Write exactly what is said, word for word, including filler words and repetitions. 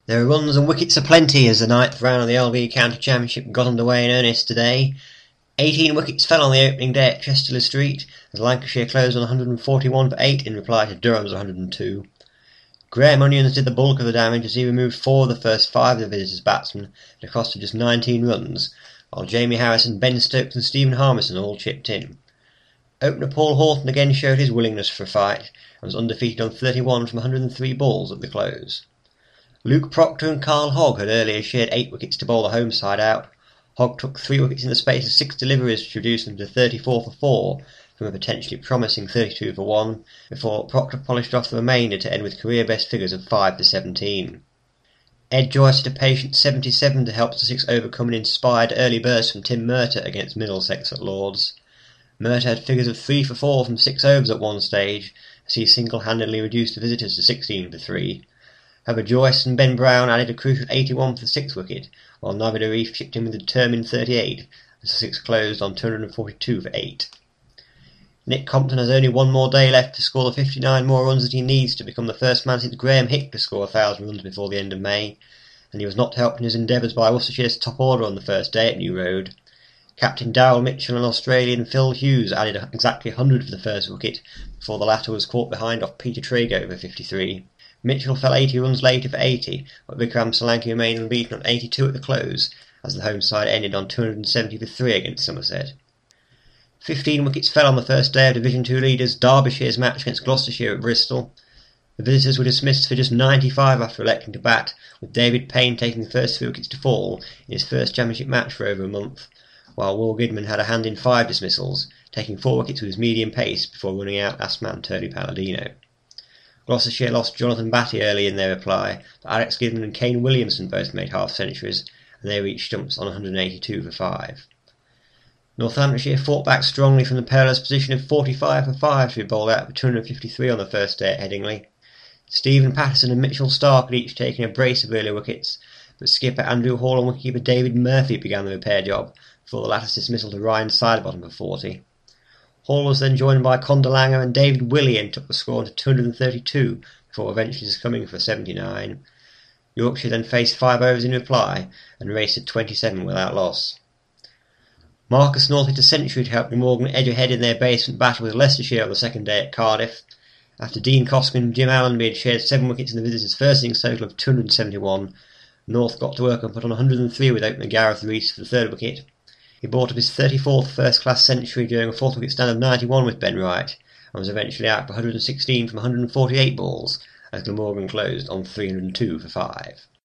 There are runs and wickets aplenty as the ninth round of the L V County Championship got underway in earnest today. eighteen wickets fell on the opening day at Chesterley Street as Lancashire closed on one hundred forty-one for eight in reply to Durham's one hundred two. Graham Onions did the bulk of the damage as he removed four of the first five of the visitors' batsmen at a cost of just nineteen runs, while Jamie Harrison, Ben Stokes and Stephen Harmison all chipped in. Opener Paul Horton again showed his willingness for a fight and was undefeated on thirty-one from one hundred three balls at the close. Luke Proctor and Carl Hogg had earlier shared eight wickets to bowl the home side out. Hogg took three wickets in the space of six deliveries to reduce them to thirty-four for four from a potentially promising thirty-two for one, before Proctor polished off the remainder to end with career best figures of five for seventeen. Ed Joyce had a patient seventy-seven to help Sussex overcome an inspired early burst from Tim Murtagh against Middlesex at Lords. Murtagh had figures of three for four from six overs at one stage, as he single-handedly reduced the visitors to sixteen for three. However, Joyce and Ben Brown added a crucial eighty-one for the sixth wicket, while Navid Arif chipped in with a determined thirty-eight, as Sussex closed on two hundred forty-two for eight. Nick Compton has only one more day left to score the fifty-nine more runs that he needs to become the first man since Graham Hick to score a thousand runs before the end of May, and he was not helped in his endeavours by Worcestershire's top order on the first day at New Road. Captain Darrell Mitchell and Australian Phil Hughes added exactly one hundred for the first wicket, before the latter was caught behind off Peter Trago for fifty-three. Mitchell fell eighty runs later for eighty, but Vikram Solanki remained unbeaten on eighty-two at the close, as the home side ended on two hundred seventy for three against Somerset. Fifteen wickets fell on the first day of Division two leaders Derbyshire's match against Gloucestershire at Bristol. The visitors were dismissed for just ninety-five after electing to bat, with David Payne taking the first three wickets to fall in his first championship match for over a month, while Will Goodman had a hand in five dismissals, taking four wickets with his medium pace before running out last man Turley Palladino. Gloucestershire lost Jonathan Batty early in their reply, but Alex Goodman and Kane Williamson both made half-centuries, and they reached stumps on one hundred eighty-two for five. Northamptonshire fought back strongly from the perilous position of forty-five for five to be bowled out for two hundred fifty-three on the first day at Headingley. Stephen Patterson and Mitchell Stark had each taken a brace of early wickets, but skipper Andrew Hall and wicketkeeper David Murphy began the repair job, before the latter's dismissal to Ryan Sidebottom for forty. Hall was then joined by Conor Langer and David Willey and took the score to two hundred thirty-two before eventually succumbing for seventy-nine. Yorkshire then faced five overs in reply and raced at twenty-seven without loss. Marcus North hit a century to help Morgan edge ahead in their basement battle with Leicestershire on the second day at Cardiff. After Dean Cosman and Jim Allenby had shared seven wickets in the visitors' first innings total of two hundred seventy-one, North got to work and put on one hundred three with opener Gareth Rees for the third wicket. He brought up his thirty-fourth first-class century during a fourth-wicket stand of ninety-one with Ben Wright, and was eventually out for one hundred sixteen from one hundred forty-eight balls, as Glamorgan closed on three hundred two for five.